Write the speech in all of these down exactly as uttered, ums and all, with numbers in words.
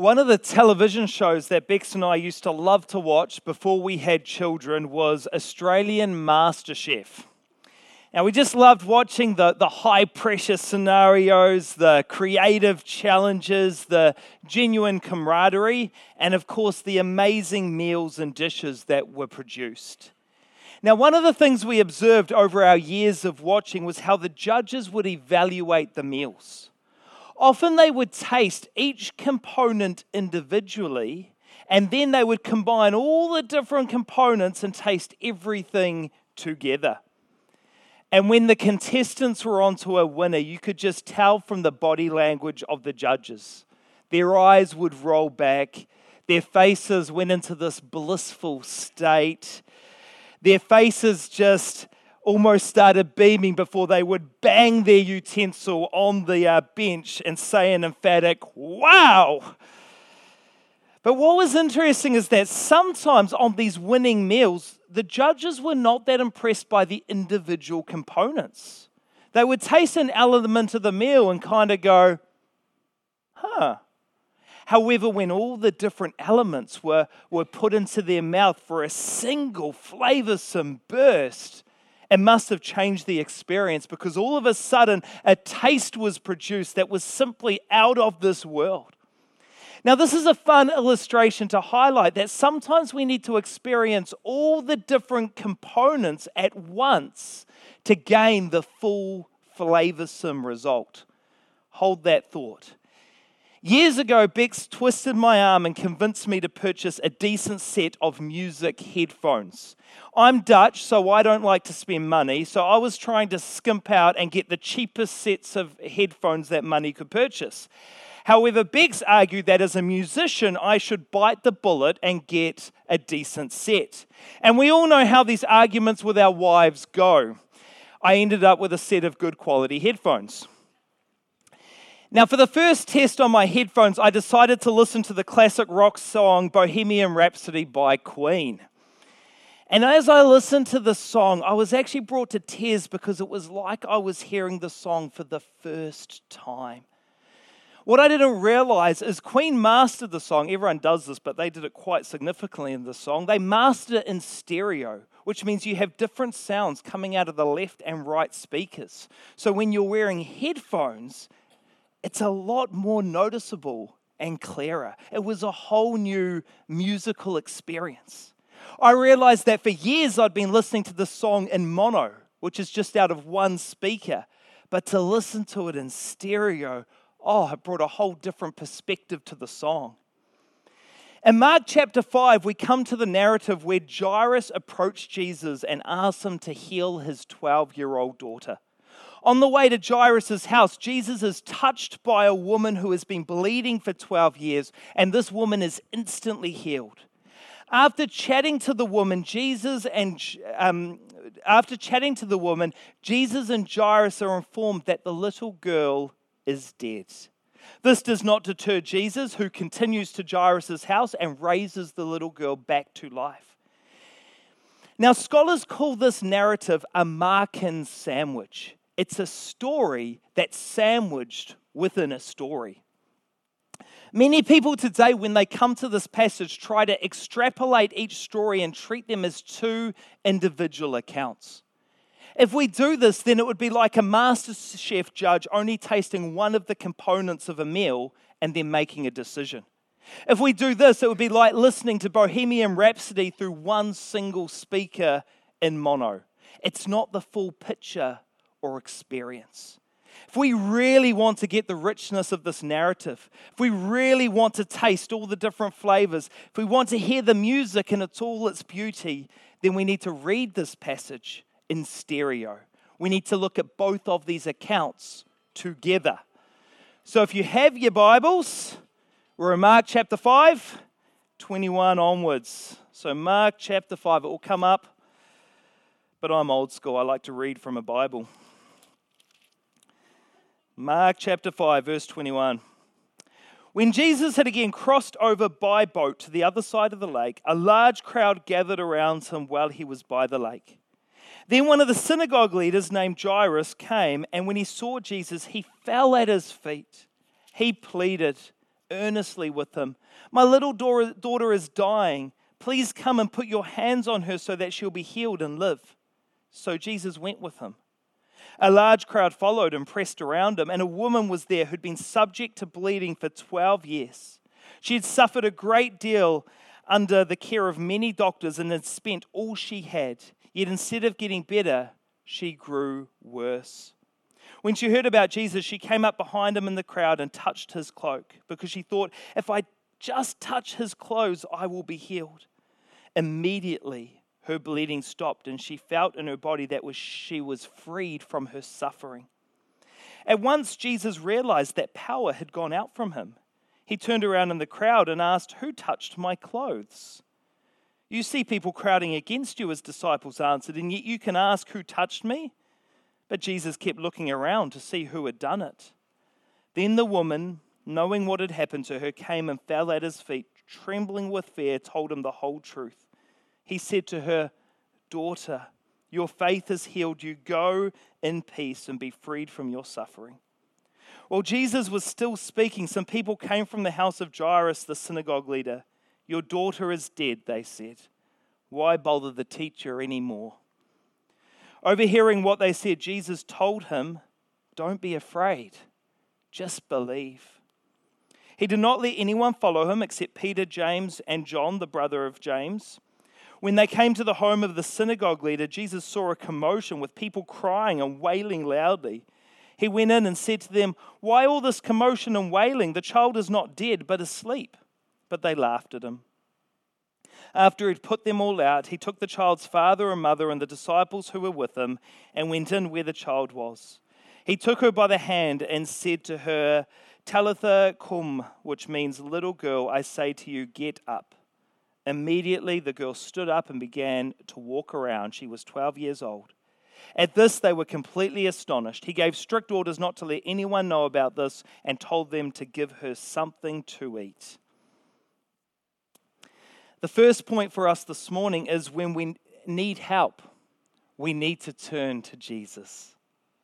One of the television shows that Bex and I used to love to watch before we had children was Australian MasterChef. Now, we just loved watching the, the high-pressure scenarios, the creative challenges, the genuine camaraderie, and of course, the amazing meals and dishes that were produced. Now, one of the things we observed over our years of watching was how the judges would evaluate the meals. Often they would taste each component individually, and then they would combine all the different components and taste everything together. And when the contestants were onto a winner, you could just tell from the body language of the judges. Their eyes would roll back, their faces went into this blissful state. Their faces just almost started beaming before they would bang their utensil on the uh, bench and say an emphatic, "Wow!" But what was interesting is that sometimes on these winning meals, the judges were not that impressed by the individual components. They would taste an element of the meal and kind of go, huh. However, when all the different elements were, were put into their mouth for a single flavoursome burst, it must have changed the experience, because all of a sudden a taste was produced that was simply out of this world. Now, this is a fun illustration to highlight that sometimes we need to experience all the different components at once to gain the full flavoursome result. Hold that thought. Years ago, Bex twisted my arm and convinced me to purchase a decent set of music headphones. I'm Dutch, so I don't like to spend money, so I was trying to skimp out and get the cheapest sets of headphones that money could purchase. However, Bex argued that as a musician, I should bite the bullet and get a decent set. And we all know how these arguments with our wives go. I ended up with a set of good quality headphones. Now, for the first test on my headphones, I decided to listen to the classic rock song Bohemian Rhapsody by Queen. And as I listened to the song, I was actually brought to tears because it was like I was hearing the song for the first time. What I didn't realize is Queen mastered the song. Everyone does this, but they did it quite significantly in the song. They mastered it in stereo, which means you have different sounds coming out of the left and right speakers. So when you're wearing headphones, it's a lot more noticeable and clearer. It was a whole new musical experience. I realized that for years I'd been listening to the song in mono, which is just out of one speaker. But to listen to it in stereo, oh, it brought a whole different perspective to the song. In Mark chapter five, we come to the narrative where Jairus approached Jesus and asked him to heal his twelve-year-old daughter. On the way to Jairus' house, Jesus is touched by a woman who has been bleeding for twelve years, and this woman is instantly healed. After chatting to the woman, Jesus and um, after chatting to the woman, Jesus and Jairus are informed that the little girl is dead. This does not deter Jesus, who continues to Jairus' house and raises the little girl back to life. Now, scholars call this narrative a Markan sandwich. It's a story that's sandwiched within a story. Many people today, when they come to this passage, try to extrapolate each story and treat them as two individual accounts. If we do this, then it would be like a master chef judge only tasting one of the components of a meal and then making a decision. If we do this, it would be like listening to Bohemian Rhapsody through one single speaker in mono. It's not the full picture or experience. If we really want to get the richness of this narrative, if we really want to taste all the different flavors, if we want to hear the music in its all its beauty, then we need to read this passage in stereo. We need to look at both of these accounts together. So if you have your Bibles, we're in Mark chapter five, twenty-one onwards. So Mark chapter five, it will come up, but I'm old school. I like to read from a Bible. Mark chapter five, verse twenty-one. When Jesus had again crossed over by boat to the other side of the lake, a large crowd gathered around him while he was by the lake. Then one of the synagogue leaders named Jairus came, and when he saw Jesus, he fell at his feet. He pleaded, earnestly with him, "My little daughter is dying. Please come and put your hands on her so that she'll be healed and live." So Jesus went with him. A large crowd followed and pressed around him, and a woman was there who'd been subject to bleeding for twelve years. She had suffered a great deal under the care of many doctors and had spent all she had. Yet instead of getting better, she grew worse. When she heard about Jesus, she came up behind him in the crowd and touched his cloak, because she thought, "If I just touch his clothes, I will be healed." Immediately, her bleeding stopped, and she felt in her body that was she was freed from her suffering. At once, Jesus realized that power had gone out from him. He turned around in the crowd and asked, "Who touched my clothes?" "You see people crowding against you," his disciples answered, "and yet you can ask, 'Who touched me?'" But Jesus kept looking around to see who had done it. Then the woman, knowing what had happened to her, came and fell at his feet, trembling with fear, told him the whole truth. He said to her, "Daughter, your faith has healed you. Go in peace and be freed from your suffering." While Jesus was still speaking, some people came from the house of Jairus, the synagogue leader. "Your daughter is dead," they said. "Why bother the teacher anymore?" Overhearing what they said, Jesus told him, "Don't be afraid, just believe." He did not let anyone follow him except Peter, James, and John, the brother of James. When they came to the home of the synagogue leader, Jesus saw a commotion with people crying and wailing loudly. He went in and said to them, "Why all this commotion and wailing? The child is not dead, but asleep." But they laughed at him. After he'd put them all out, he took the child's father and mother and the disciples who were with him and went in where the child was. He took her by the hand and said to her, "Talitha cum," which means, "Little girl, I say to you, get up." Immediately the girl stood up and began to walk around. She was twelve years old. At this, they were completely astonished. He gave strict orders not to let anyone know about this and told them to give her something to eat. The first point for us this morning is when we need help, we need to turn to Jesus.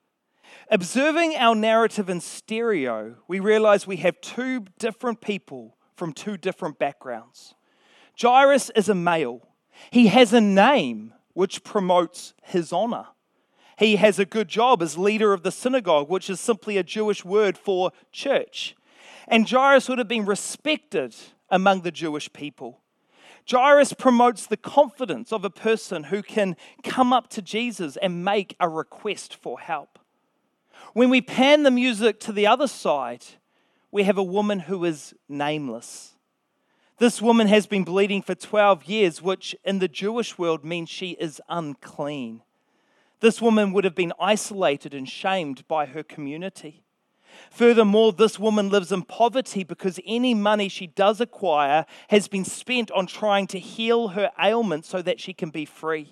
Observing our narrative in stereo, we realize we have two different people from two different backgrounds. Jairus is a male. He has a name which promotes his honor. He has a good job as leader of the synagogue, which is simply a Jewish word for church. And Jairus would have been respected among the Jewish people. Jairus promotes the confidence of a person who can come up to Jesus and make a request for help. When we pan the music to the other side, we have a woman who is nameless. This woman has been bleeding for twelve years, which in the Jewish world means she is unclean. This woman would have been isolated and shamed by her community. Furthermore, this woman lives in poverty because any money she does acquire has been spent on trying to heal her ailment so that she can be free.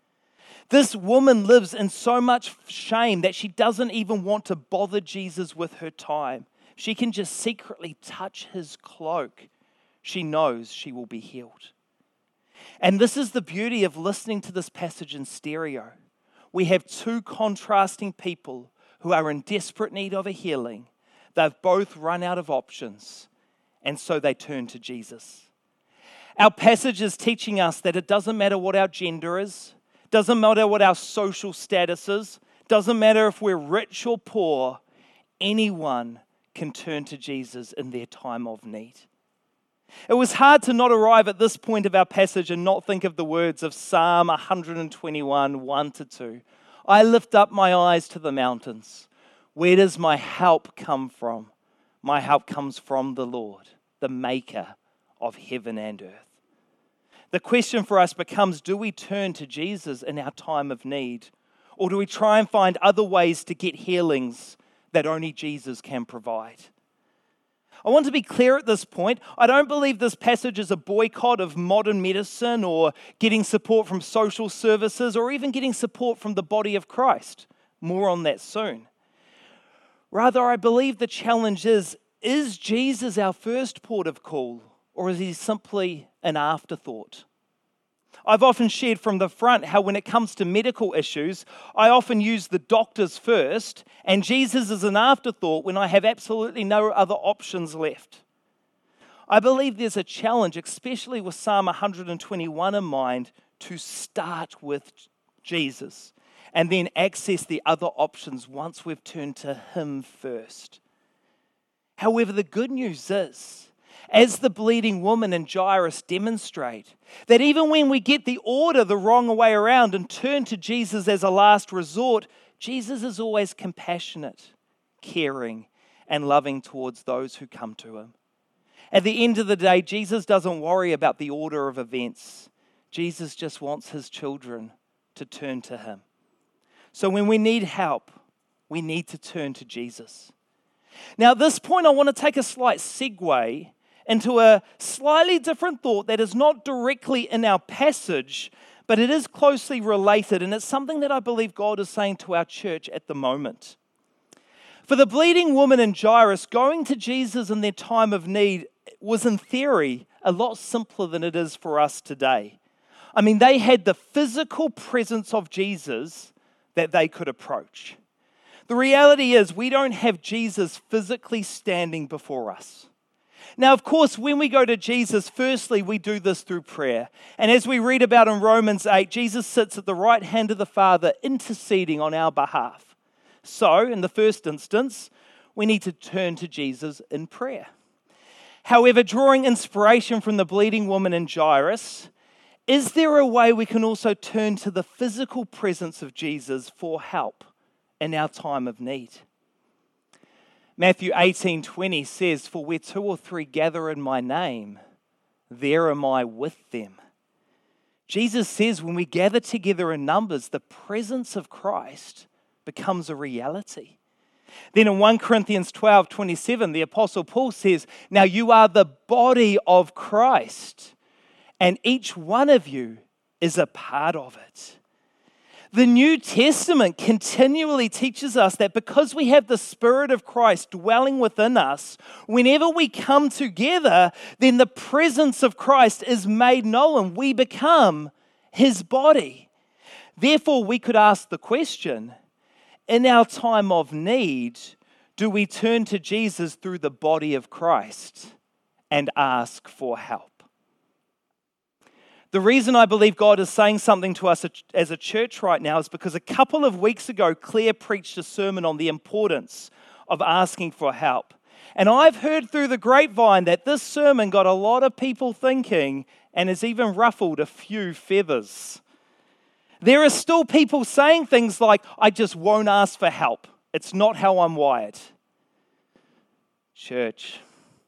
This woman lives in so much shame that she doesn't even want to bother Jesus with her time. She can just secretly touch his cloak. She knows she will be healed. And this is the beauty of listening to this passage in stereo. We have two contrasting people who are in desperate need of a healing. They've both run out of options, and so they turn to Jesus. Our passage is teaching us that it doesn't matter what our gender is, doesn't matter what our social status is, doesn't matter if we're rich or poor, anyone can turn to Jesus in their time of need. It was hard to not arrive at this point of our passage and not think of the words of Psalm one twenty-one, one to two. I lift up my eyes to the mountains. Where does my help come from? My help comes from the Lord, the maker of heaven and earth. The question for us becomes, do we turn to Jesus in our time of need? Or do we try and find other ways to get healings that only Jesus can provide? I want to be clear at this point. I don't believe this passage is a boycott of modern medicine or getting support from social services or even getting support from the body of Christ. More on that soon. Rather, I believe the challenge is, is Jesus our first port of call, or is he simply an afterthought? I've often shared from the front how when it comes to medical issues, I often use the doctors first, and Jesus is an afterthought when I have absolutely no other options left. I believe there's a challenge, especially with Psalm one hundred twenty-one in mind, to start with Jesus and then access the other options once we've turned to Him first. However, the good news is, as the bleeding woman and Jairus demonstrate, that even when we get the order the wrong way around and turn to Jesus as a last resort, Jesus is always compassionate, caring, and loving towards those who come to Him. At the end of the day, Jesus doesn't worry about the order of events. Jesus just wants His children to turn to Him. So when we need help, we need to turn to Jesus. Now, at this point, I want to take a slight segue into a slightly different thought that is not directly in our passage, but it is closely related, and it's something that I believe God is saying to our church at the moment. For the bleeding woman and Jairus, going to Jesus in their time of need was, in theory, a lot simpler than it is for us today. I mean, they had the physical presence of Jesus that they could approach. The reality is, we don't have Jesus physically standing before us. Now, of course, when we go to Jesus, firstly, we do this through prayer. And as we read about in Romans eight, Jesus sits at the right hand of the Father interceding on our behalf. So, in the first instance, we need to turn to Jesus in prayer. However, drawing inspiration from the bleeding woman and Jairus, is there a way we can also turn to the physical presence of Jesus for help in our time of need? Matthew eighteen twenty says, "For where two or three gather in my name, there am I with them." Jesus says when we gather together in numbers, the presence of Christ becomes a reality. Then in First Corinthians twelve twenty-seven, the Apostle Paul says, "Now you are the body of Christ, and each one of you is a part of it." The New Testament continually teaches us that because we have the Spirit of Christ dwelling within us, whenever we come together, then the presence of Christ is made known. We become His body. Therefore, we could ask the question, in our time of need, do we turn to Jesus through the body of Christ and ask for help? The reason I believe God is saying something to us as a church right now is because a couple of weeks ago, Claire preached a sermon on the importance of asking for help. And I've heard through the grapevine that this sermon got a lot of people thinking and has even ruffled a few feathers. There are still people saying things like, "I just won't ask for help. It's not how I'm wired." Church,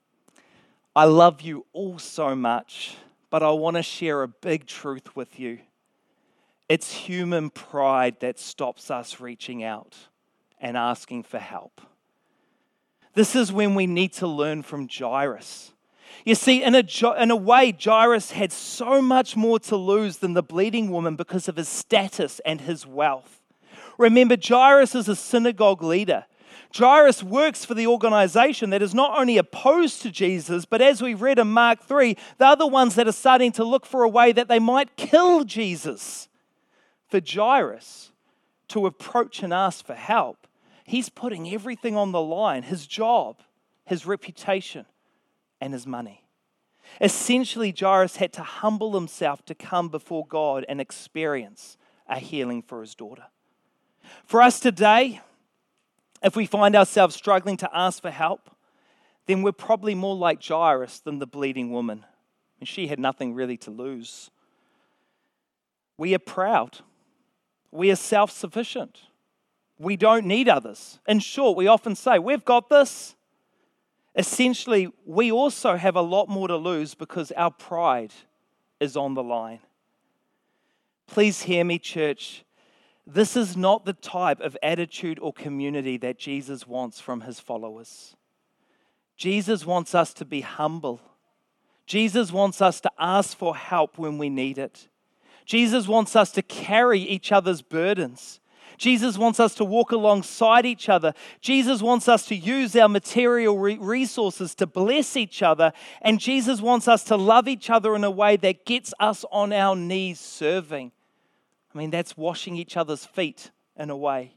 I love you all so much, but I want to share a big truth with you. It's human pride that stops us reaching out and asking for help. This is when we need to learn from Jairus. You see, in a, in a way, Jairus had so much more to lose than the bleeding woman because of his status and his wealth. Remember, Jairus is a synagogue leader. Jairus works for the organization that is not only opposed to Jesus, but as we read in Mark three, they're the ones that are starting to look for a way that they might kill Jesus. For Jairus to approach and ask for help, he's putting everything on the line, his job, his reputation, and his money. Essentially, Jairus had to humble himself to come before God and experience a healing for his daughter. For us today, if we find ourselves struggling to ask for help, then we're probably more like Jairus than the bleeding woman. And she had nothing really to lose. We are proud. We are self-sufficient. We don't need others. In short, we often say, "We've got this." Essentially, we also have a lot more to lose because our pride is on the line. Please hear me, church. This is not the type of attitude or community that Jesus wants from His followers. Jesus wants us to be humble. Jesus wants us to ask for help when we need it. Jesus wants us to carry each other's burdens. Jesus wants us to walk alongside each other. Jesus wants us to use our material resources to bless each other. And Jesus wants us to love each other in a way that gets us on our knees serving. I mean, that's washing each other's feet in a way.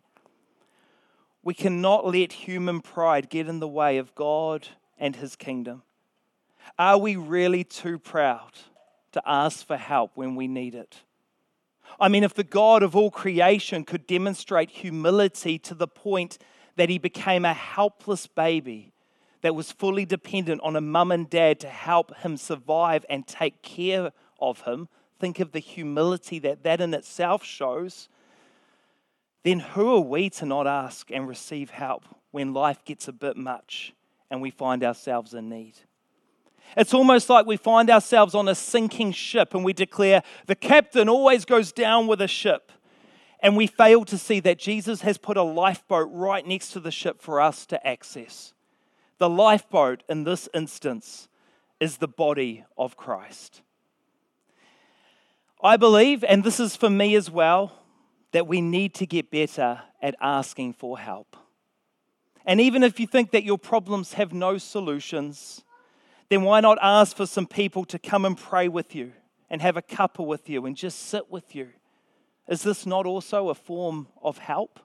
We cannot let human pride get in the way of God and His kingdom. Are we really too proud to ask for help when we need it? I mean, if the God of all creation could demonstrate humility to the point that he became a helpless baby that was fully dependent on a mum and dad to help him survive and take care of him, think of the humility that that in itself shows, then who are we to not ask and receive help when life gets a bit much and we find ourselves in need? It's almost like we find ourselves on a sinking ship and we declare, the captain always goes down with a ship. And we fail to see that Jesus has put a lifeboat right next to the ship for us to access. The lifeboat in this instance is the body of Christ. I believe, and this is for me as well, that we need to get better at asking for help. And even if you think that your problems have no solutions, then why not ask for some people to come and pray with you and have a cuppa with you and just sit with you? Is this not also a form of help?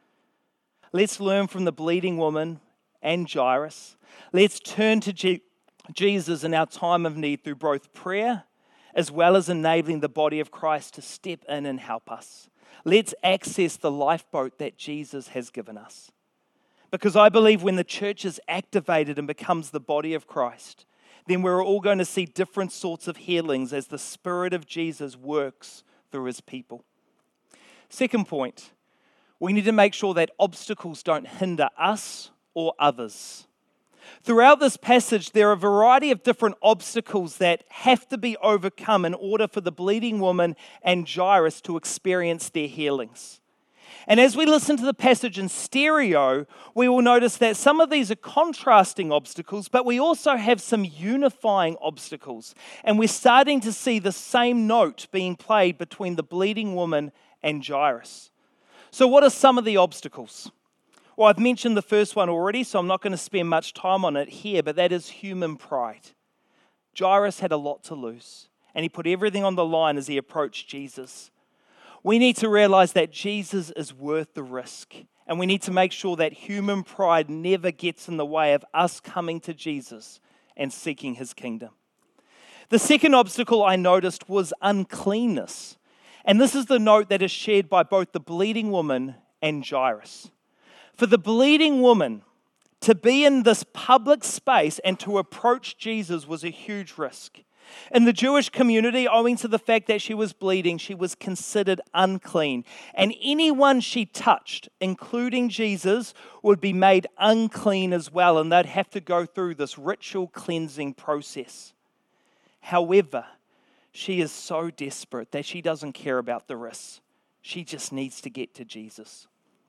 Let's learn from the bleeding woman and Jairus. Let's turn to Je- Jesus in our time of need through both prayer as well as enabling the body of Christ to step in and help us. Let's access the lifeboat that Jesus has given us. Because I believe when the church is activated and becomes the body of Christ, then we're all going to see different sorts of healings as the Spirit of Jesus works through his people. Second point, we need to make sure that obstacles don't hinder us or others. Throughout this passage, there are a variety of different obstacles that have to be overcome in order for the bleeding woman and Jairus to experience their healings. And as we listen to the passage in stereo, we will notice that some of these are contrasting obstacles, but we also have some unifying obstacles. And we're starting to see the same note being played between the bleeding woman and Jairus. So what are some of the obstacles? Well, I've mentioned the first one already, so I'm not going to spend much time on it here, but that is human pride. Jairus had a lot to lose, and he put everything on the line as he approached Jesus. We need to realize that Jesus is worth the risk, and we need to make sure that human pride never gets in the way of us coming to Jesus and seeking his kingdom. The second obstacle I noticed was uncleanness, and this is the note that is shared by both the bleeding woman and Jairus. For the bleeding woman, to be in this public space and to approach Jesus was a huge risk. In the Jewish community, owing to the fact that she was bleeding, she was considered unclean. And anyone she touched, including Jesus, would be made unclean as well, and they'd have to go through this ritual cleansing process. However, she is so desperate that she doesn't care about the risks. She just needs to get to Jesus.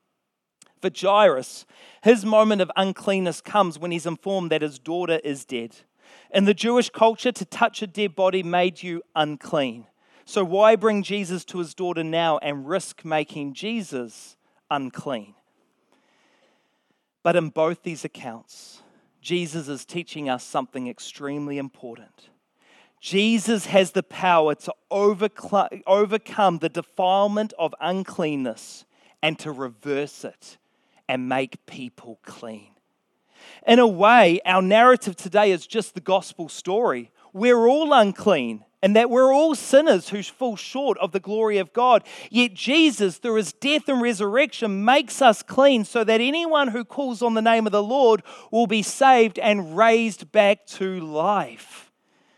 For Jairus, his moment of uncleanness comes when he's informed that his daughter is dead. In the Jewish culture, to touch a dead body made you unclean. So why bring Jesus to his daughter now and risk making Jesus unclean? But in both these accounts, Jesus is teaching us something extremely important. Jesus has the power to overcl- overcome the defilement of uncleanness and to reverse it and make people clean. In a way, our narrative today is just the gospel story. We're all unclean and that we're all sinners who fall short of the glory of God. Yet Jesus, through his death and resurrection, makes us clean so that anyone who calls on the name of the Lord will be saved and raised back to life.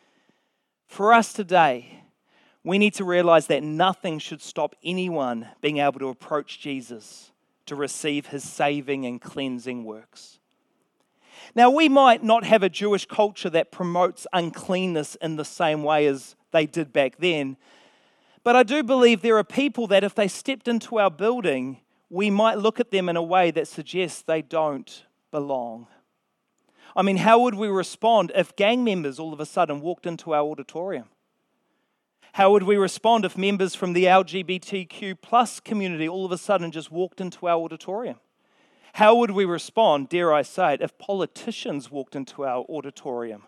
For us today, we need to realize that nothing should stop anyone being able to approach Jesus to receive his saving and cleansing works. Now, we might not have a Jewish culture that promotes uncleanness in the same way as they did back then, but I do believe there are people that if they stepped into our building, we might look at them in a way that suggests they don't belong. I mean, how would we respond if gang members all of a sudden walked into our auditorium? How would we respond if members from the L G B T Q plus community all of a sudden just walked into our auditorium? How would we respond, dare I say it, if politicians walked into our auditorium?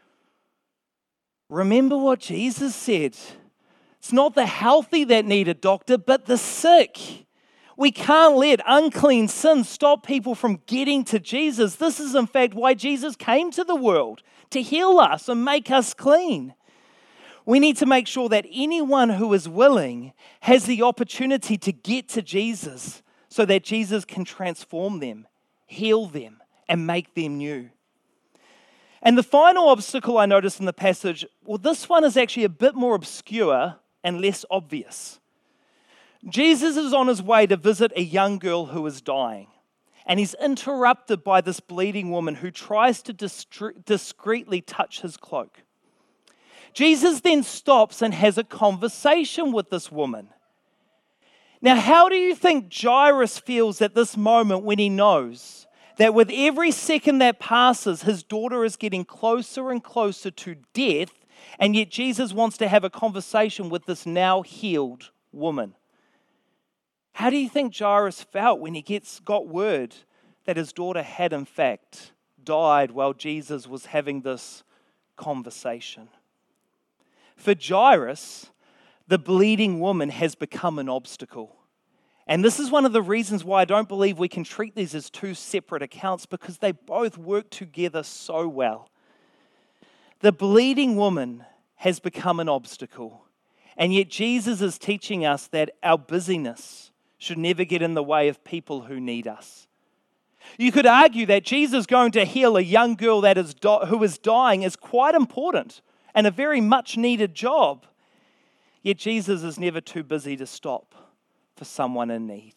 Remember what Jesus said. It's not the healthy that need a doctor, but the sick. We can't let unclean sin stop people from getting to Jesus. This is, in fact, why Jesus came to the world, to heal us and make us clean. We need to make sure that anyone who is willing has the opportunity to get to Jesus so that Jesus can transform them, heal them, and make them new. And the final obstacle I noticed in the passage, well, this one is actually a bit more obscure and less obvious. Jesus is on his way to visit a young girl who is dying, and he's interrupted by this bleeding woman who tries to distre- discreetly touch his cloak. Jesus then stops and has a conversation with this woman. Now, how do you think Jairus feels at this moment when he knows that with every second that passes, his daughter is getting closer and closer to death, and yet Jesus wants to have a conversation with this now healed woman? How do you think Jairus felt when he gets got word that his daughter had in fact died while Jesus was having this conversation? For Jairus, the bleeding woman has become an obstacle. And this is one of the reasons why I don't believe we can treat these as two separate accounts, because they both work together so well. The bleeding woman has become an obstacle, and yet Jesus is teaching us that our busyness should never get in the way of people who need us. You could argue that Jesus going to heal a young girl that is di- who is dying is quite important and a very much needed job. Yet Jesus is never too busy to stop for someone in need.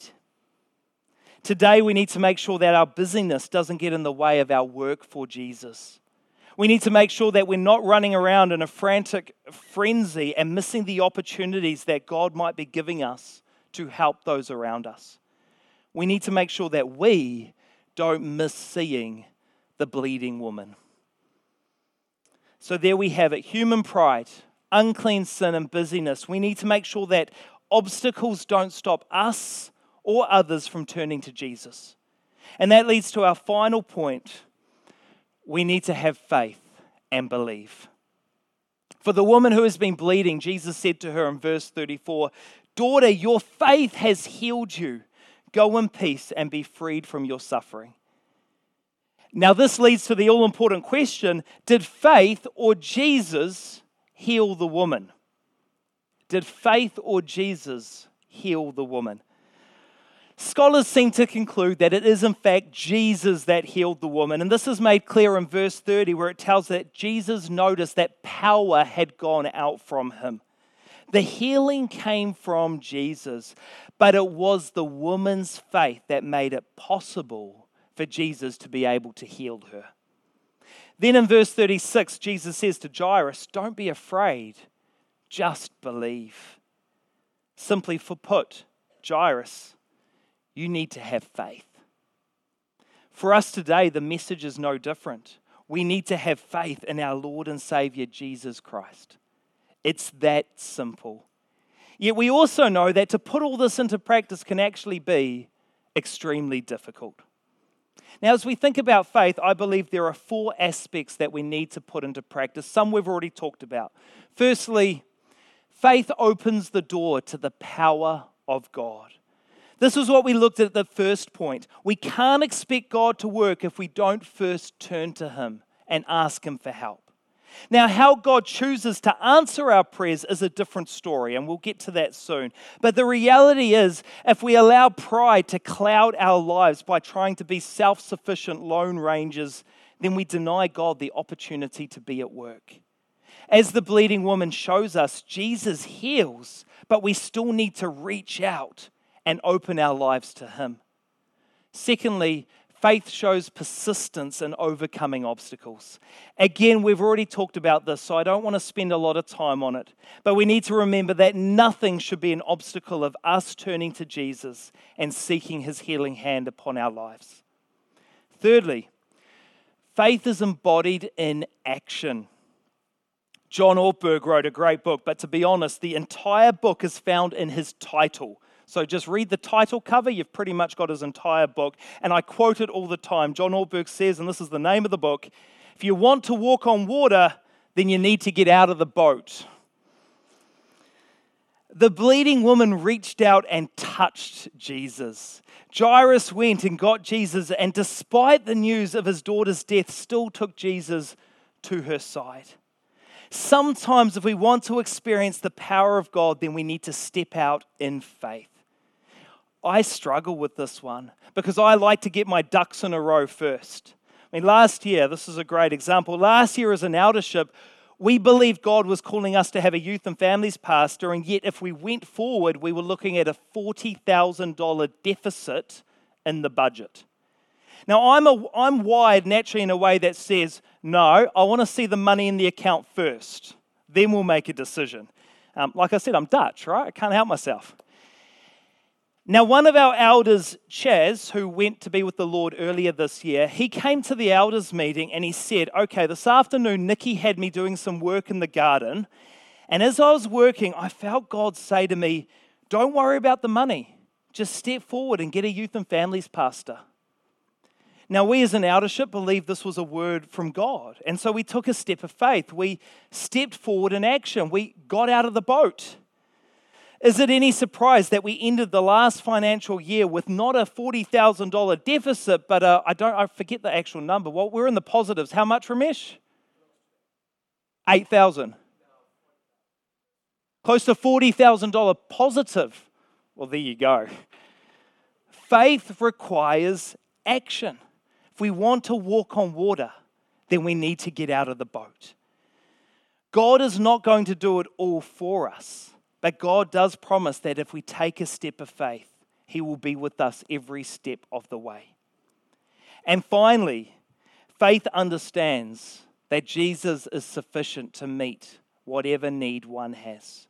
Today we need to make sure that our busyness doesn't get in the way of our work for Jesus. We need to make sure that we're not running around in a frantic frenzy and missing the opportunities that God might be giving us to help those around us. We need to make sure that we don't miss seeing the bleeding woman. So there we have it, human pride, unclean sin, and busyness. We need to make sure that obstacles don't stop us or others from turning to Jesus. And that leads to our final point. We need to have faith and believe. For the woman who has been bleeding, Jesus said to her in verse thirty-four, "Daughter, your faith has healed you. Go in peace and be freed from your suffering." Now this leads to the all-important question, did faith or Jesus heal the woman? Did faith or Jesus heal the woman? Scholars seem to conclude that it is in fact Jesus that healed the woman. And this is made clear in verse thirty, where it tells that Jesus noticed that power had gone out from him. The healing came from Jesus, but it was the woman's faith that made it possible for Jesus to be able to heal her. Then in verse thirty-six, Jesus says to Jairus, "Don't be afraid, just believe." Simply put, Jairus, you need to have faith. For us today, the message is no different. We need to have faith in our Lord and Savior, Jesus Christ. It's that simple. Yet we also know that to put all this into practice can actually be extremely difficult. Now, as we think about faith, I believe there are four aspects that we need to put into practice. Some we've already talked about. Firstly, faith opens the door to the power of God. This is what we looked at at the first point. We can't expect God to work if we don't first turn to Him and ask Him for help. Now, how God chooses to answer our prayers is a different story, and we'll get to that soon. But the reality is, if we allow pride to cloud our lives by trying to be self-sufficient lone rangers, then we deny God the opportunity to be at work. As the bleeding woman shows us, Jesus heals, but we still need to reach out and open our lives to Him. Secondly, faith shows persistence in overcoming obstacles. Again, we've already talked about this, so I don't want to spend a lot of time on it. But we need to remember that nothing should be an obstacle of us turning to Jesus and seeking His healing hand upon our lives. Thirdly, faith is embodied in action. John Ortberg wrote a great book, but to be honest, the entire book is found in his title. So just read the title cover, you've pretty much got his entire book. And I quote it all the time. John Ortberg says, and this is the name of the book, if you want to walk on water, then you need to get out of the boat. The bleeding woman reached out and touched Jesus. Jairus went and got Jesus, and despite the news of his daughter's death, still took Jesus to her side. Sometimes if we want to experience the power of God, then we need to step out in faith. I struggle with this one because I like to get my ducks in a row first. I mean, last year, this is a great example. Last year as an eldership, we believed God was calling us to have a youth and families pastor, and yet if we went forward, we were looking at a forty thousand dollars deficit in the budget. Now, I'm a, I'm wired naturally in a way that says, no, I want to see the money in the account first. Then we'll make a decision. Um, like I said, I'm Dutch, right? I can't help myself. Now, one of our elders, Chaz, who went to be with the Lord earlier this year, he came to the elders meeting and he said, okay, this afternoon, Nikki had me doing some work in the garden. And as I was working, I felt God say to me, don't worry about the money. Just step forward and get a youth and families pastor. Now, we as an eldership believed this was a word from God. And so we took a step of faith. We stepped forward in action. We got out of the boat. Is it any surprise that we ended the last financial year with not a forty thousand dollars deficit, but a, I don't, I forget the actual number. Well, we're in the positives. How much, Ramesh? eight thousand. Close to forty thousand dollars positive. Well, there you go. Faith requires action. If we want to walk on water, then we need to get out of the boat. God is not going to do it all for us. But God does promise that if we take a step of faith, He will be with us every step of the way. And finally, faith understands that Jesus is sufficient to meet whatever need one has.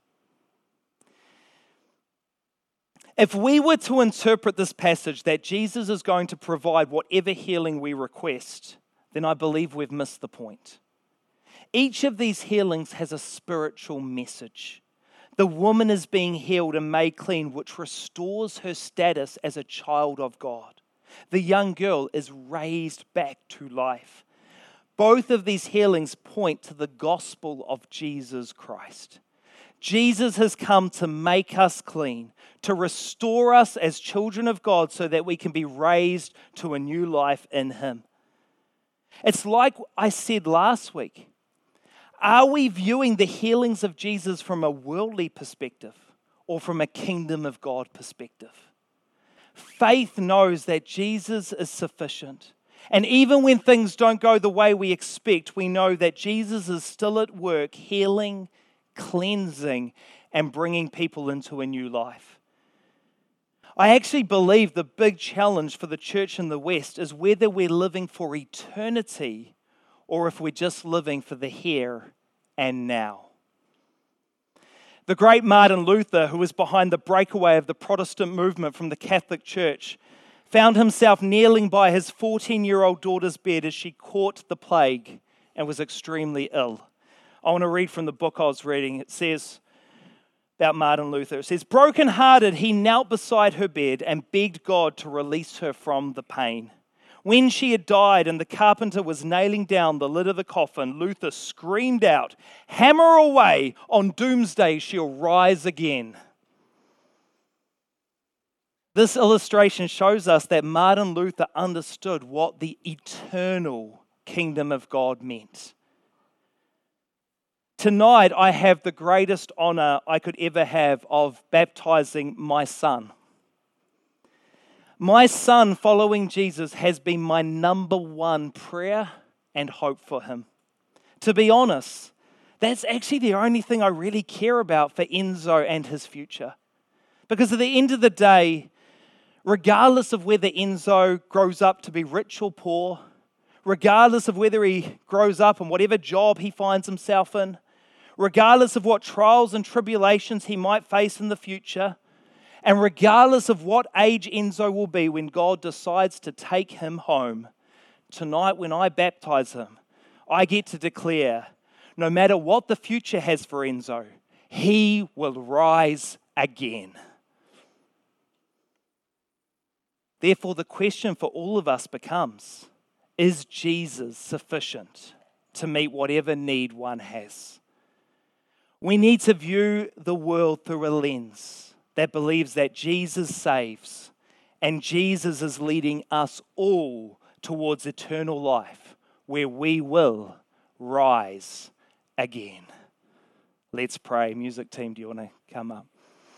If we were to interpret this passage that Jesus is going to provide whatever healing we request, then I believe we've missed the point. Each of these healings has a spiritual message. The woman is being healed and made clean, which restores her status as a child of God. The young girl is raised back to life. Both of these healings point to the gospel of Jesus Christ. Jesus has come to make us clean, to restore us as children of God so that we can be raised to a new life in Him. It's like I said last week. Are we viewing the healings of Jesus from a worldly perspective or from a kingdom of God perspective? Faith knows that Jesus is sufficient. And even when things don't go the way we expect, we know that Jesus is still at work healing, cleansing, and bringing people into a new life. I actually believe the big challenge for the church in the West is whether we're living for eternity or if we're just living for the here and now. The great Martin Luther, who was behind the breakaway of the Protestant movement from the Catholic Church, found himself kneeling by his fourteen-year-old daughter's bed as she caught the plague and was extremely ill. I want to read from the book I was reading. It says about Martin Luther, it says, broken-hearted, he knelt beside her bed and begged God to release her from the pain. When she had died and the carpenter was nailing down the lid of the coffin, Luther screamed out, hammer away, on doomsday she'll rise again. This illustration shows us that Martin Luther understood what the eternal kingdom of God meant. Tonight, I have the greatest honor I could ever have of baptizing my son. My son following Jesus has been my number one prayer and hope for him. To be honest, that's actually the only thing I really care about for Enzo and his future. Because at the end of the day, regardless of whether Enzo grows up to be rich or poor, regardless of whether he grows up in whatever job he finds himself in, regardless of what trials and tribulations he might face in the future, and regardless of what age Enzo will be when God decides to take him home, tonight when I baptize him, I get to declare, no matter what the future has for Enzo, he will rise again. Therefore, the question for all of us becomes, is Jesus sufficient to meet whatever need one has? We need to view the world through a lens that believes that Jesus saves and Jesus is leading us all towards eternal life where we will rise again. Let's pray. Music team, do you want to come up?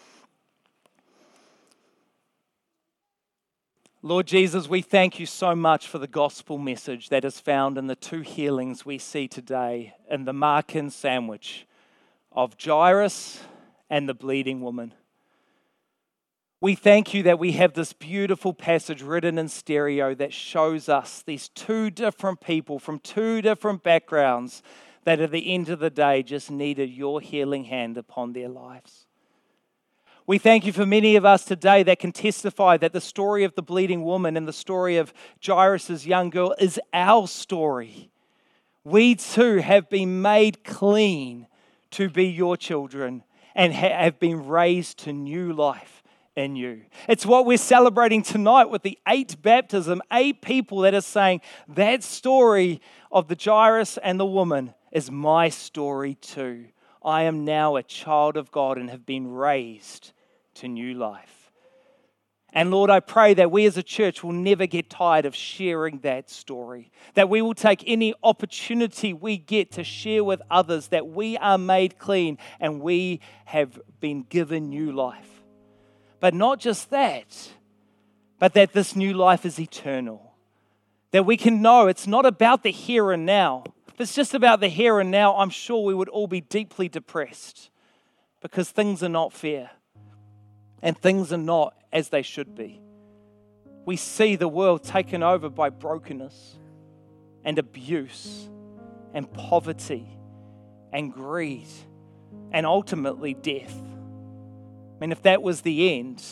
Lord Jesus, we thank you so much for the gospel message that is found in the two healings we see today in the Markan sandwich of Jairus and the bleeding woman. We thank you that we have this beautiful passage written in stereo that shows us these two different people from two different backgrounds that at the end of the day just needed your healing hand upon their lives. We thank you for many of us today that can testify that the story of the bleeding woman and the story of Jairus' young girl is our story. We too have been made clean to be your children and ha- have been raised to new life in you. It's what we're celebrating tonight with the eight baptism, eight people that are saying that story of the Jairus and the woman is my story too. I am now a child of God and have been raised to new life. And Lord, I pray that we as a church will never get tired of sharing that story, that we will take any opportunity we get to share with others that we are made clean and we have been given new life. But not just that, but that this new life is eternal, that we can know it's not about the here and now. If it's just about the here and now, I'm sure we would all be deeply depressed because things are not fair and things are not as they should be. We see the world taken over by brokenness and abuse and poverty and greed and ultimately death. I mean, if that was the end,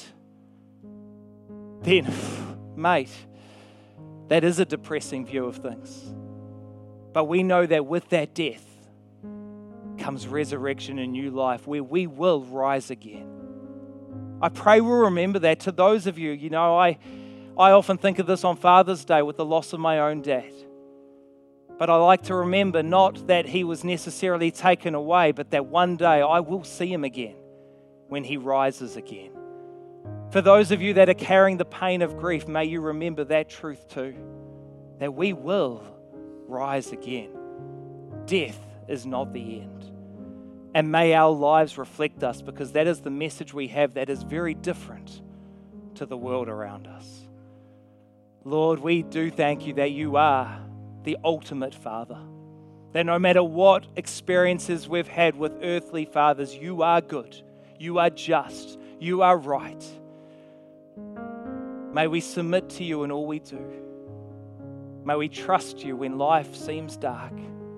then, mate, that is a depressing view of things. But we know that with that death comes resurrection and new life where we will rise again. I pray we'll remember that. To those of you, you know, I, I often think of this on Father's Day with the loss of my own dad. But I like to remember not that he was necessarily taken away, but that one day I will see him again when he rises again. For those of you that are carrying the pain of grief, may you remember that truth too, that we will rise again. Death is not the end. And may our lives reflect us, because that is the message we have that is very different to the world around us. Lord, we do thank you that you are the ultimate Father. That no matter what experiences we've had with earthly fathers, you are good, you are just, you are right. May we submit to you in all we do. May we trust you when life seems dark.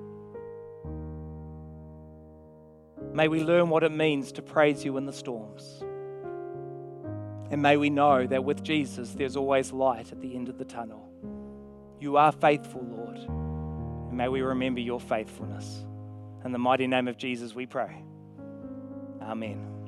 May we learn what it means to praise you in the storms. And may we know that with Jesus, there's always light at the end of the tunnel. You are faithful, Lord. And may we remember your faithfulness. In the mighty name of Jesus, we pray. Amen.